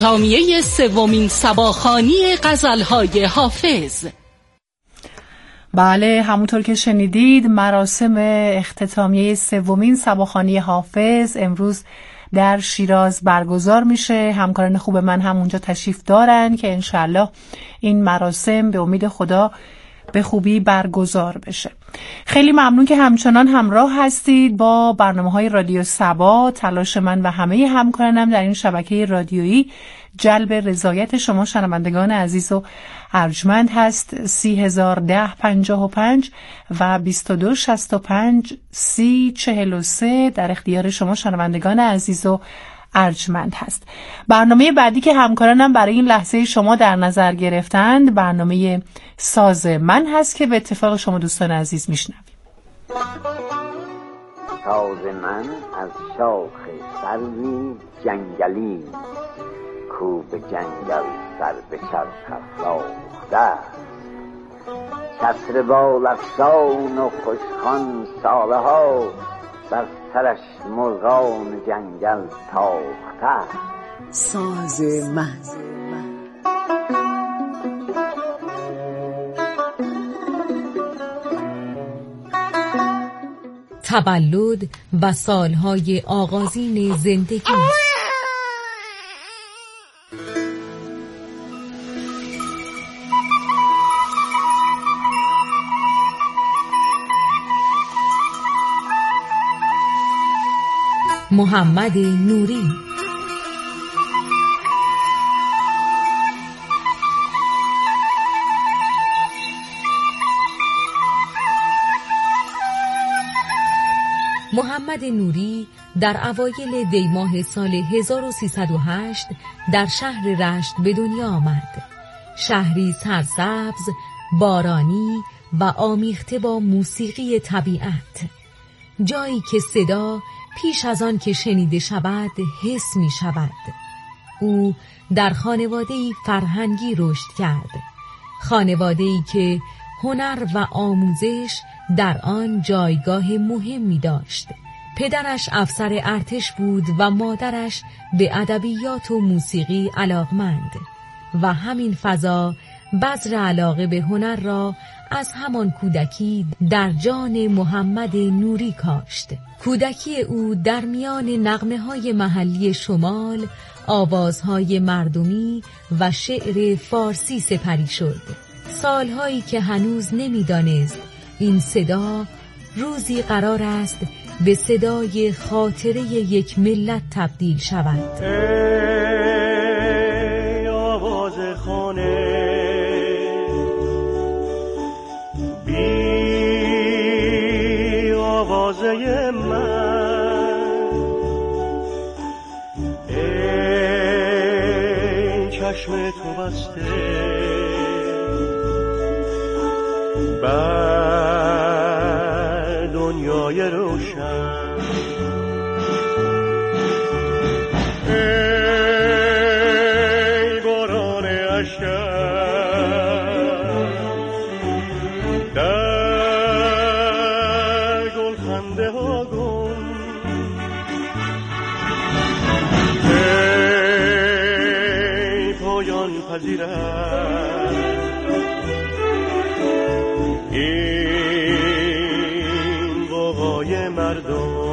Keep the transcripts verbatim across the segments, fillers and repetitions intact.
اختتامیه سومین صباخوانی غزل‌های حافظ. بله، همونطور که شنیدید مراسم اختتامیه سومین صباخوانی حافظ امروز در شیراز برگزار میشه. همکاران خوب من هم اونجا تشریف دارن که انشالله این مراسم به امید خدا به خوبی برگزار بشه. خیلی ممنون که همچنان همراه هستید با برنامه‌های رادیو صبا. تلاش من و همه همکارانم در این شبکه رادیویی جلب رضایت شما شنوندگان عزیز و ارجمند هست. سی هزار ده پنجاه و پنج و بیست و دو شصت و پنج سی چهل و سه در اختیار شما شنوندگان عزیز و ارجمند هست. برنامه بعدی که همکارانم برای این لحظه شما در نظر گرفتند برنامه ساز من هست که به اتفاق شما دوستان عزیز میشنویم. ساز من از شاخ سروی جنگلی کو به جنگل سر به چرخ افراخته، چتر بال افشان و خوشخوان ساله ها بر سرش مرغان جنگل تاخته. ساز من تولد و سالهای آغازین زندگی. محمد نوری. محمد نوری در اوایل دی ماه سال هزار و سیصد و هشت در شهر رشت به دنیا آمد. شهری سرسبز، بارانی و آمیخته با موسیقی طبیعت. جایی که صدا پیش از آن که شنیده شود حس می شود. او در خانواده‌ای فرهنگی رشد کرد. خانواده‌ای که هنر و آموزش در آن جایگاه مهمی داشت. پدرش افسر ارتش بود و مادرش به ادبیات و موسیقی علاقمند و همین فضا بذر علاقه به هنر را از همان کودکی در جان محمد نوری کاشت. کودکی او در میان نغمه‌های محلی شمال، آوازهای مردمی و شعر فارسی سپری شد. سالهایی که هنوز نمی‌دانست این صدا روزی قرار است به صدای خاطره یک ملت تبدیل شود. ای آواز خانه بی آوازه من، ای چشم تو بسته بر دنیای روشن، ای باران اشک در گلخنده ها گم، ای پایان پذیرد این بابای مردم.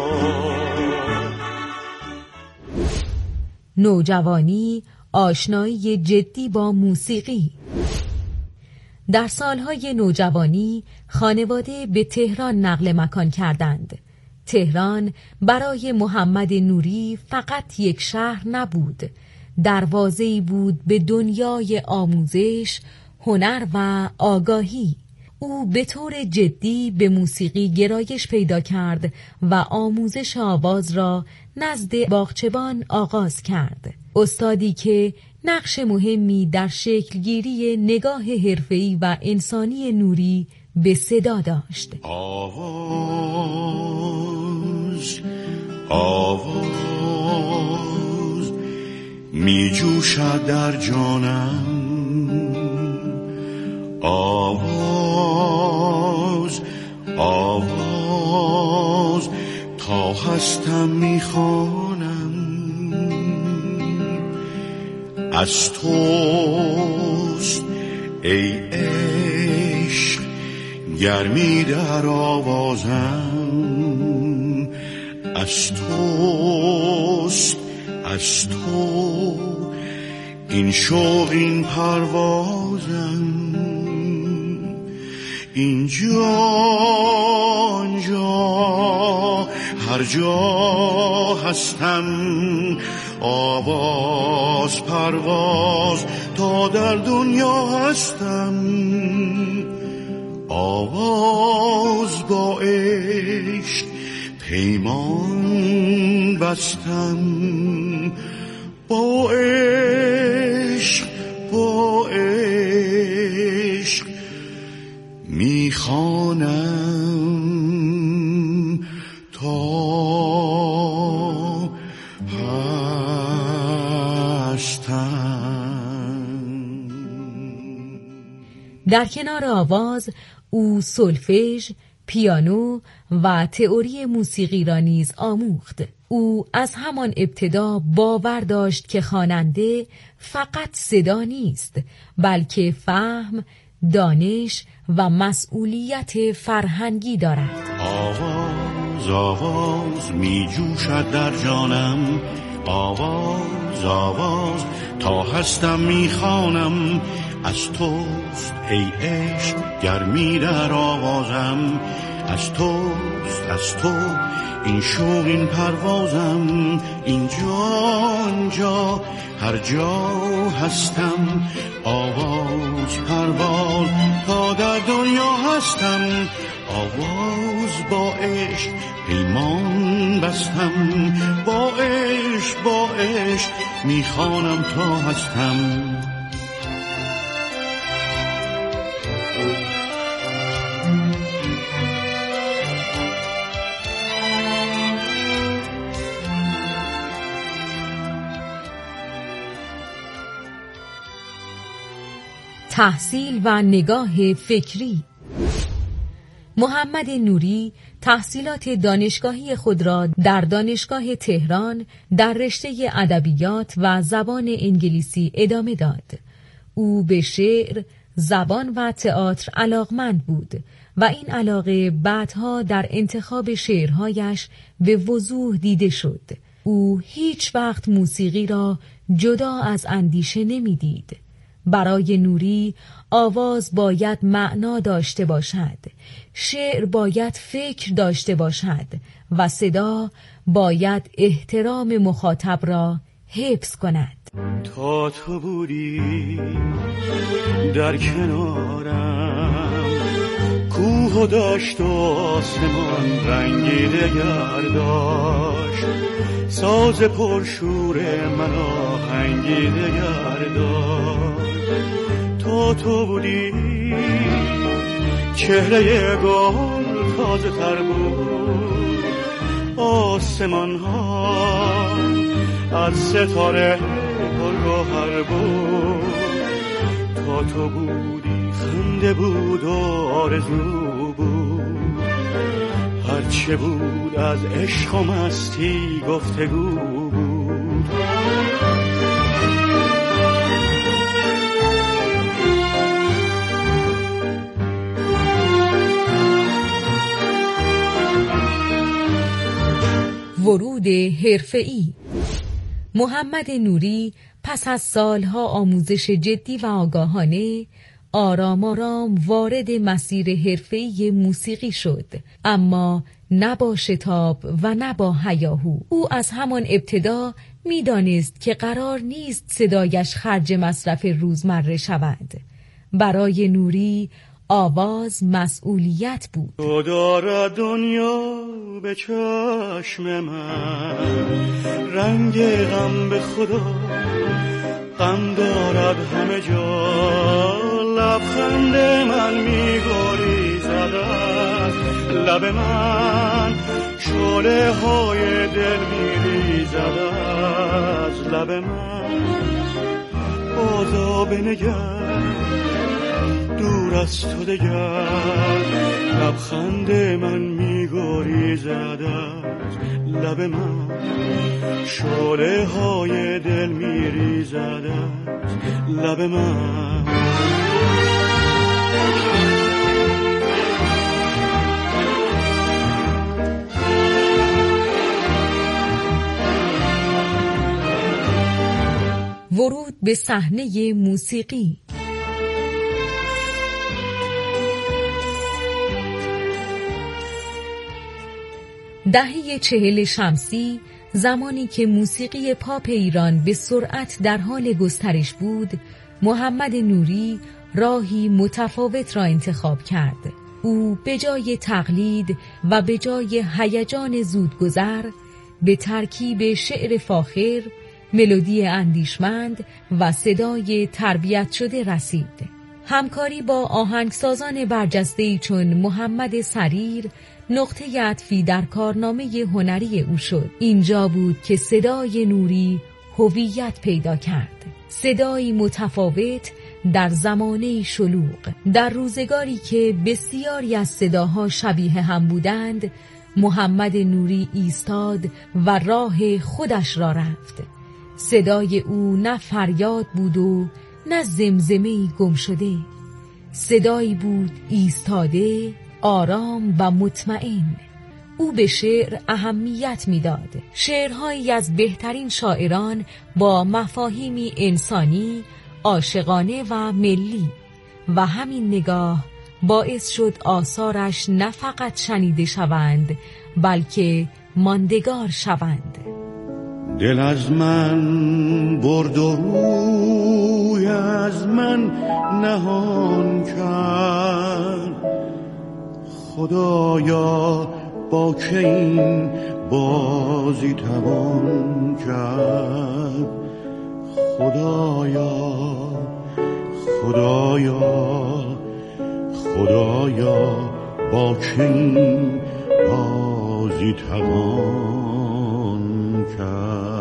نوجوانی، آشنایی جدی با موسیقی. در سالهای نوجوانی خانواده به تهران نقل مکان کردند. تهران برای محمد نوری فقط یک شهر نبود، دروازه‌ای بود به دنیای آموزش، هنر و آگاهی. او به طور جدی به موسیقی گرایش پیدا کرد و آموزش آواز را نزد باغچبان آغاز کرد. استادی که نقش مهمی در شکلگیری نگاه حرفه‌ای و انسانی نوری به صدا داشت. آواز آواز می جوشد در جانم، آواز آواز تا هستم می خوانم، از توست ای عشق گرمی در آوازم، از توست از تو این شوق این پروازم، اینجا آنجا هر جا هستم، آواز پرواز تا در دنیا هستم، آواز با عشق پیمان بستم، با عشق با عشق میخوانم تا در کنار آواز او سولفژ، پیانو و تئوری موسیقی را نیز آموخت. او از همان ابتدا باور داشت که خواننده فقط صدا نیست، بلکه فهم، دانش و مسئولیت فرهنگی دارد. آواز آواز می جوشد در جانم، آواز آواز تا هستم می خوانم، از توست ای عشق گرمی در آوازم، از توست از تو این شوق این پروازم، اینجا آنجا هر جا هستم، آواز پرواز تا در دنیا هستم، آواز با عشق پیمان بستم، با عشق با عشق میخوانم تا هستم. تحصیل و نگاه فکری. محمد نوری تحصیلات دانشگاهی خود را در دانشگاه تهران در رشته ادبیات و زبان انگلیسی ادامه داد. او به شعر، زبان و تئاتر علاقمند بود و این علاقه بعدها در انتخاب شعرهایش به وضوح دیده شد. او هیچ وقت موسیقی را جدا از اندیشه نمی‌دید. برای نوری آواز باید معنا داشته باشد، شعر باید فکر داشته باشد و صدا باید احترام مخاطب را حفظ کند. تا تو بودی در کنارم، کوه و دشت و آسمان رنگی دگر داشت، ساز پرشور من آهنگی دگر داشت. تا تو بودی چهره گل تازه تر بود، آسمان ها از ستاره پرگوهر بود. تا تو بودی خنده بود و آرزو بود، هرچه بود از عشق و مستی گفتگو بود. ورود حرفه‌ای. محمد نوری پس از سالها آموزش جدی و آگاهانه آرام آرام وارد مسیر حرفه‌ای موسیقی شد، اما نه با شتاب و نه با هیاهو. او از همان ابتدا می‌دانست که قرار نیست صدایش خرج مصرف روزمره شود. برای نوری آواز مسئولیت بود. تو دارد دنیا به چشم من، رنگ غم به خدا غم دارد همه جا، لبخند من می‌گریزد از لب من، شعله های دل می‌ریزد از لب من. بازا بنگر دور از تو دگر، لبخند من میگریزد از لب من، شعله های دل میریزد از لب من. ورود به صحنه موسیقی. دهه چهل شمسی، زمانی که موسیقی پاپ ایران به سرعت در حال گسترش بود، محمد نوری راهی متفاوت را انتخاب کرد. او به جای تقلید و به جای هیجان زودگذر، به ترکیب شعر فاخر، ملودی اندیشمند و صدای تربیت شده رسید. همکاری با آهنگسازان برجسته‌ای چون محمد سریر نقطه عطفی در کارنامه هنری او شد. اینجا بود که صدای نوری هویت پیدا کرد. صدایی متفاوت در زمانه شلوغ. در روزگاری که بسیاری از صداها شبیه هم بودند، محمد نوری ایستاد و راه خودش را رفت. صدای او نه فریاد بود و نه زمزمه‌ای گم شده. صدایی بود ایستاده، آرام و مطمئن. او به شعر اهمیت میداد. شعرهایی از بهترین شاعران با مفاهیمی انسانی، عاشقانه و ملی، و همین نگاه باعث شد آثارش نه فقط شنیده شوند بلکه ماندگار شوند. دل از من برد و روی از من نهان کرد، خدایا با که این بازی توان کرد. خدایا خدایا خدایا با که این بازی توان کرد.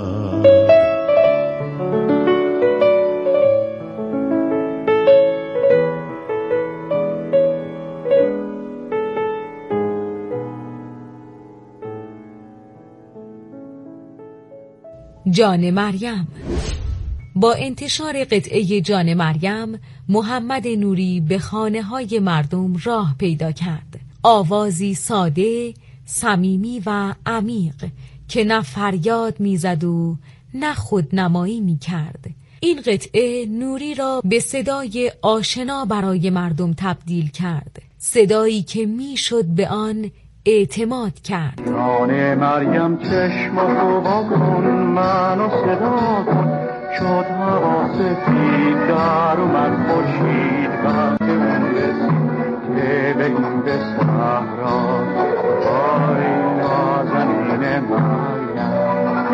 جان مریم. با انتشار قطعه جان مریم، محمد نوری به خانه‌های مردم راه پیدا کرد. آوازی ساده، صمیمی و عمیق که نه فریاد میزد و نه خودنمایی میکرد. این قطعه نوری را به صدای آشنا برای مردم تبدیل کرد، صدایی که میشد به آن اعتماد کرد. جان مریم چشم رو با کن، منو صدا کن، شد هوا سفید در اومد خورشید، وقت اون رسید که بگیم به صحرا، وای نازنین مریم.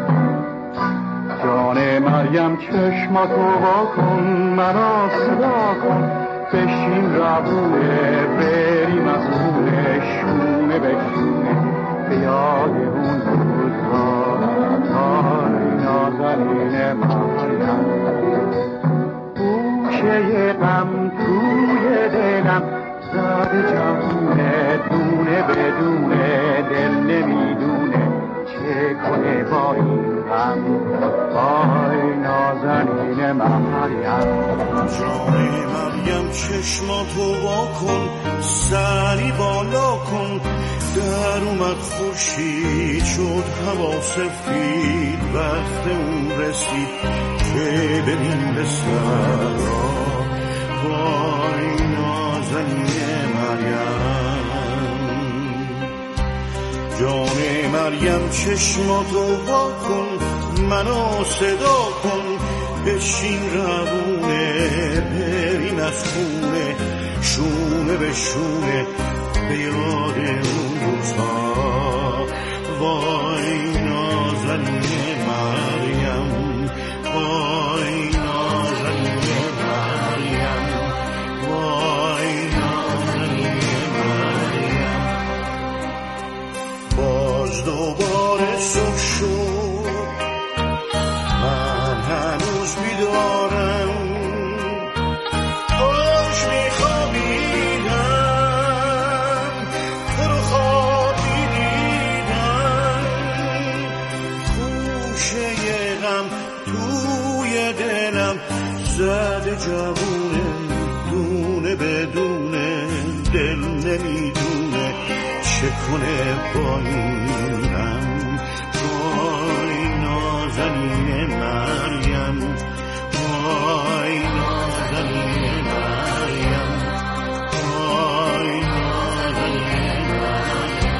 جان مریم چشماتو وا کن، منو صدا کن، بشین روونه بریم از خونه، شونه به شونه به یاد اون روزها، وای نازنین مریم. گوشه غم توی دلم زده جوونه، دونه بدونه دل نمیدونه چه کنه با این غم، وای نازنین مریم. جان مریم چشماتو وا کن، سری بالا کن، در اومد خورشید شد هوا سفید، وقت اون رسید که بریم به صحرا، وای نازنین مریم. جان مریم چشماتو وا کن، منو صدا کن، بشین روونه بریم از خونه، شونه به شونه به یاد اون روزها، وای نازنین مریم، وای نازنین مریم، وای نازنین مریم. باز دوباره صبح شد، من هنوز بیدارم، باش میخوابیدم، زده جوونه دونه بدونه دل نمیدونه چه کنه با اینم وای نازنین مریم وای نازنین مریم وای نازنین مریم.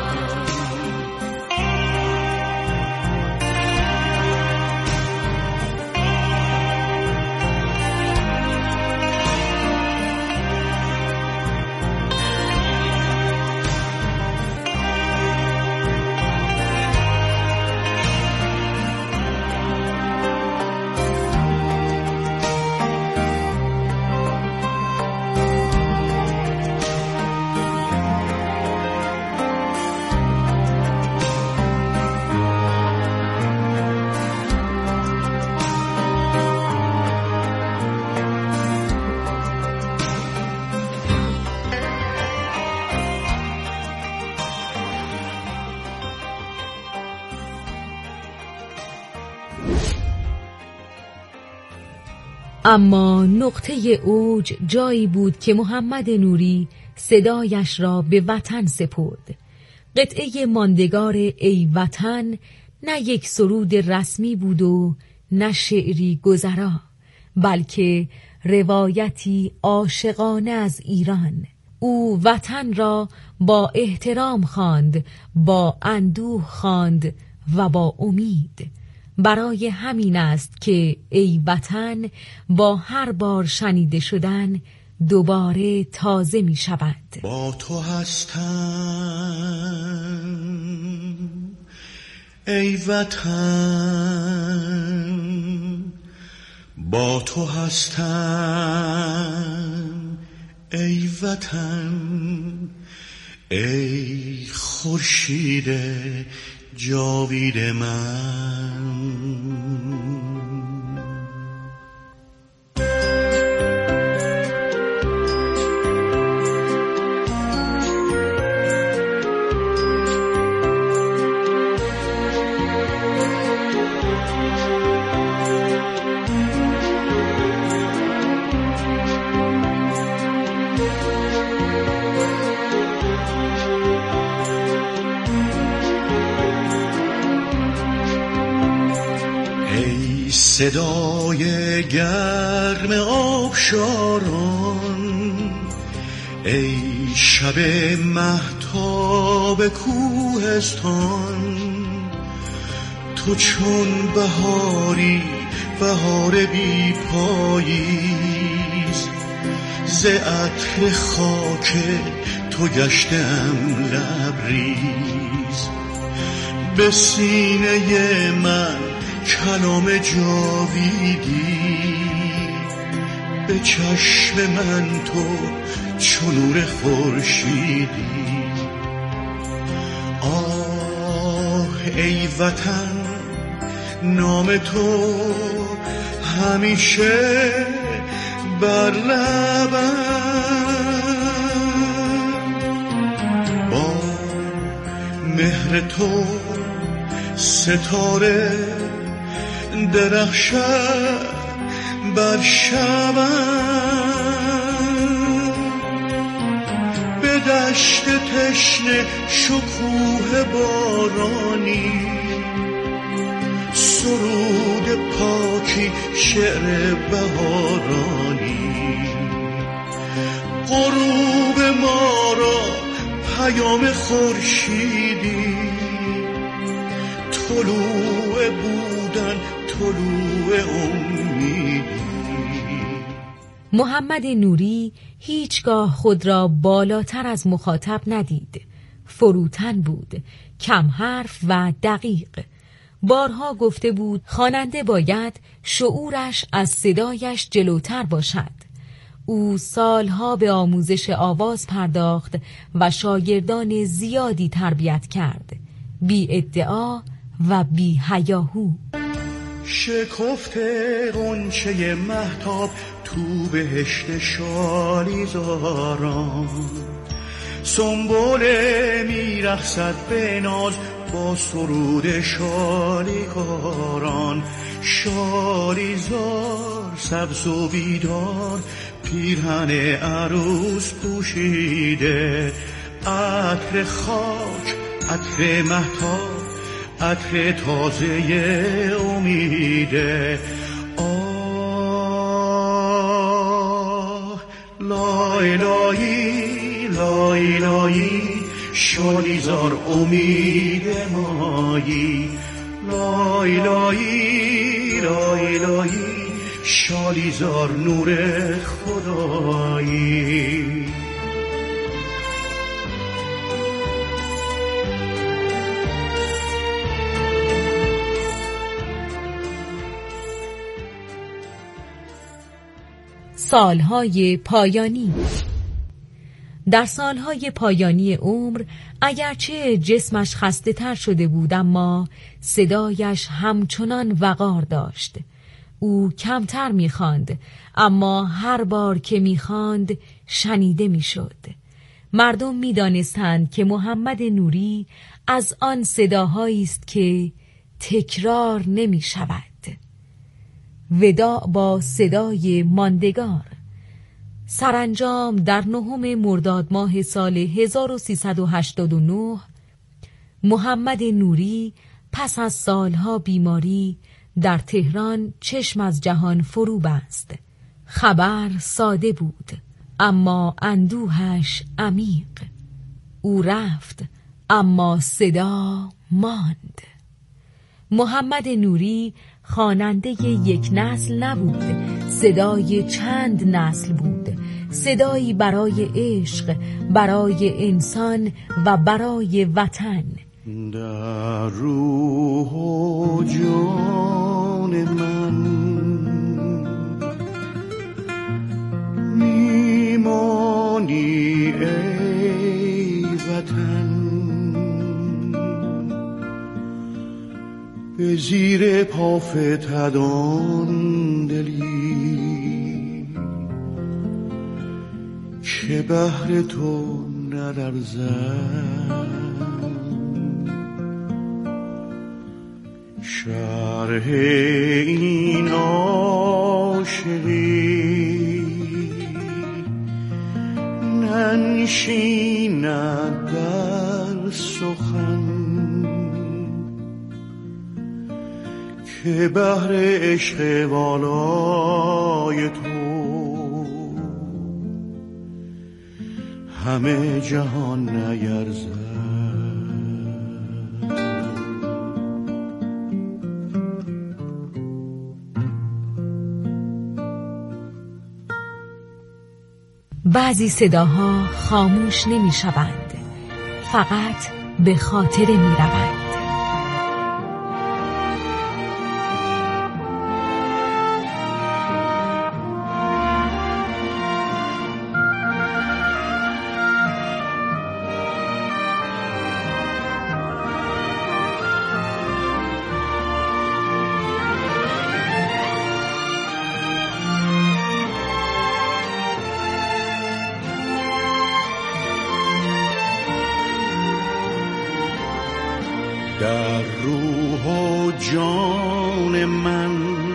اما نقطه اوج جایی بود که محمد نوری صدایش را به وطن سپرد. قطعه ماندگار ای وطن نه یک سرود رسمی بود و نه شعری گذرا، بلکه روایتی عاشقانه از ایران. او وطن را با احترام خواند، با اندوه خواند و با امید. برای همین است که ای وطن با هر بار شنیده شدن دوباره تازه می شود. با تو هستم ای وطن، با تو هستم ای وطن، ای خورشید جاوید من. صدای گرم آبشاران، ای شب مهتاب کوهستان، تو چون بهاری بهار بی پاییز، ز عطر خاک تو گشتم لبریز. به سینه من کلام جاویدی، به چشم من تو چون نور خورشیدی. آه ای وطن، نام تو همیشه بر لبم، با مهر تو ستاره درخشد بر شبم. به دشت تشنه شکوه بارانی، سرود پاکی شعر بهارانی. غروب ما را پیام خورشیدی، طلوع بودن طلوع امیدی. محمد نوری هیچگاه خود را بالاتر از مخاطب ندید. فروتن بود، کم حرف و دقیق. بارها گفته بود خواننده باید شعورش از صدایش جلوتر باشد. او سالها به آموزش آواز پرداخت و شاگردان زیادی تربیت کرد، بی ادعا و بی هیاهو. شکفته غنچه مهتاب تو بهشت شالیزاران، سنبل میرقصد به ناز با سرود شالیکاران. شالیزار سبز و بیدار پیرهن عروس پوشیده، عطر خاک، عطر مهتاب، عطر تازه امیده. آه لای لایی لای لایی شالیزار امید مایی، لای لایی لای لایی شالیزار نور خدایی. سالهای پایانی. در سالهای پایانی عمر اگرچه جسمش خسته تر شده بود، اما صدایش همچنان وقار داشت. او کمتر می‌خواند، اما هر بار که می‌خواند شنیده می‌شد. مردم می‌دانستند که محمد نوری از آن صداهایی است که تکرار نمی‌شود. وداع با صدای ماندگار. سرانجام در نهم مرداد ماه سال هزار و سیصد و هشتاد و نه محمد نوری پس از سالها بیماری در تهران چشم از جهان فرو بست. خبر ساده بود، اما اندوهش عمیق. او رفت، اما صدا ماند. محمد نوری خواننده یک نسل نبود، صدای چند نسل بود. صدایی برای عشق، برای انسان و برای وطن. در روح و جان من میمانی ای وطن، به زیر پا فتدان دلی که بهر تو نلرزد. شرح این عاشقی ننشیند در سخن، که بهر عشق والای تو همه جهان نیرزد. بعضی صداها خاموش نمی شوند، فقط به خاطر می روند. در روح و جان من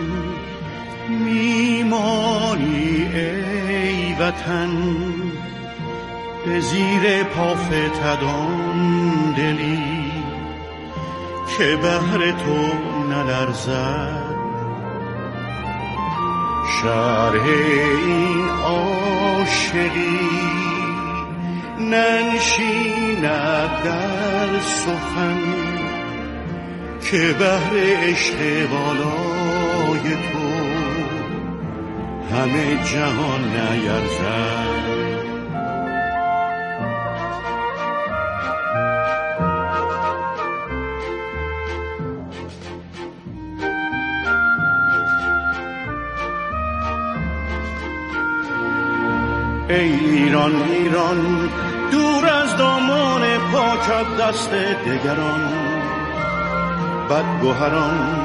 میمانی ای وطن، به زیر پا فتدان دلی که بهر تو نلرزد. شرح این عاشقی ننشیند در سخن، که بهر عشق والای تو همه جهان نیرزد. ای ایران ایران دور از دامان پاکت دست دگران بدگوهران،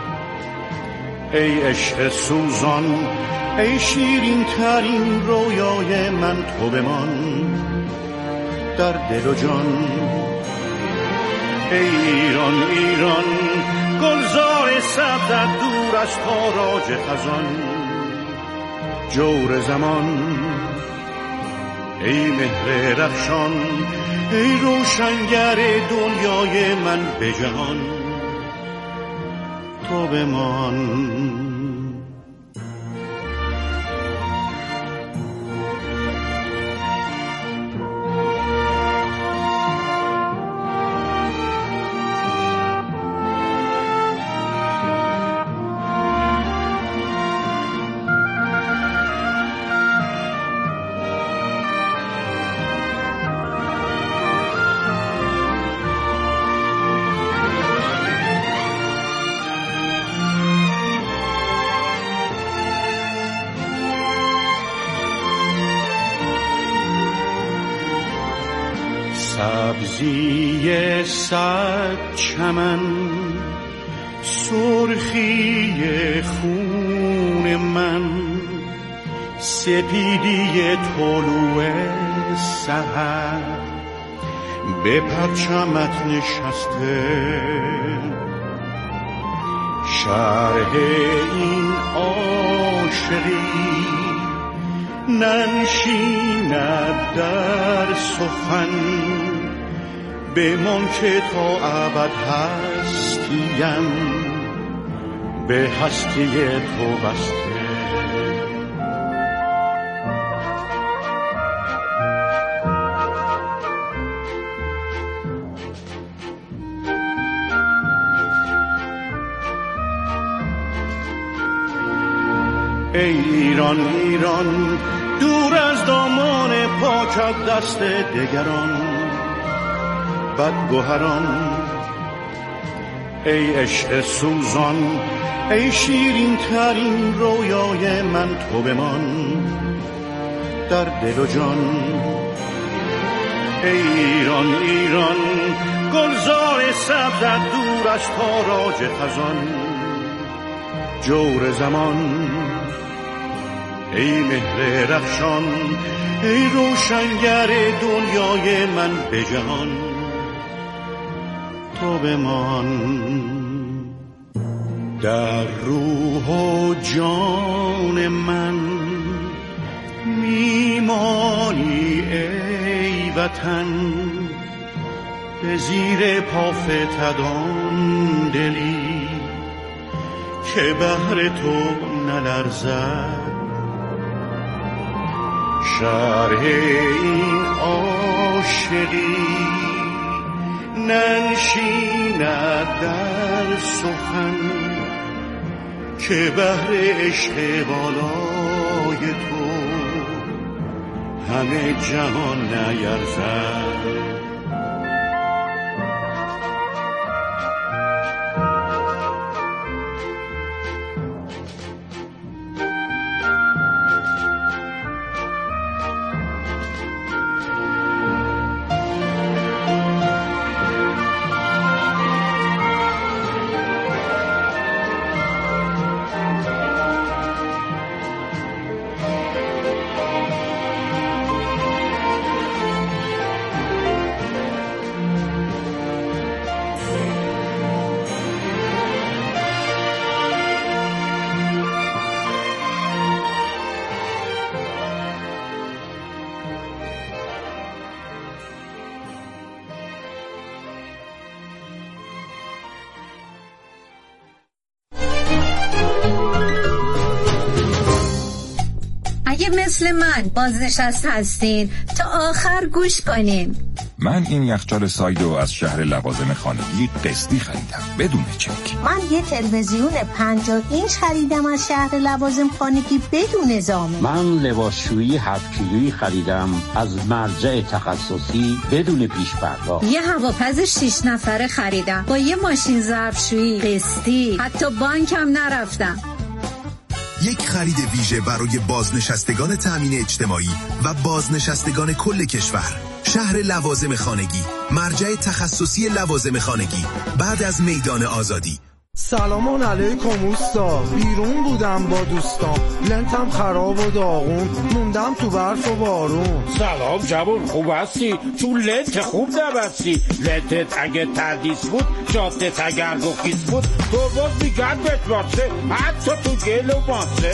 ای عشق سوزان ای شیرین ترین رویای من تو بمان در دل و جان. ای ایران ایران گلزار سبزت دور از تاراج خزان، جور زمان. ای مهر رخشان، ای روشنگر دنیای من به جهان، تو بمان. سبزی صد چمن، سرخی خون من، سپیدی طلوع سحر به پرچمت نشسته. شرح این عاشقی ننشیند در سخن، بمان که تا ابد هستیم به هستی تو بسته. ای ایران ایران، دور از دامان پاکت دست دگران بدگوهران. ای عشق سوزان، ای شیرین ترین رویای من، تو بمان در دل و جان. ای ایران ایران، گلزار سبزت دور از تاراج خزان. جور زمان، ای مهر رخشان، ای روشنگر دنیای من به جهان، تو بمان. در روح و جان من میمانی ای وطن، به زیر پا فتدان دلی که بهر تو نلرزد. شرح این عاشقی ننشیند در سخن، که بهر عشق بالای تو همه جهان نیرزد. مثل من بازنشست هستین تا آخر گوش کنین. من این یخچال سایدو از شهر لوازم خانگی قسطی خریدم بدون چک. من یه تلویزیون پنجاه اینچ خریدم از شهر لوازم خانگی بدون زامن. من لباسشویی هفت کیلویی خریدم از مرجع تخصصی بدون پیش پرداخت. یه هواپز شش نفره خریدم با یه ماشین ظرفشویی قسطی، حتی بانکم نرفتم. یک خرید ویژه برای بازنشستگان تامین اجتماعی و بازنشستگان کل کشور. شهر لوازم خانگی، مرجع تخصصی لوازم خانگی، بعد از میدان آزادی. سلام علیکم اوستا، بیرون بودم با دوستام، لنتم خراب و داغون، موندم تو برف و بارون. سلام جوون، خوب هستی؟ چون لنت خوب نبستی. لنتت اگه تردیس بود، جادت اگر گخیز بود، تو باز میگرد بهت باسه، حتی تو گل و ماسه.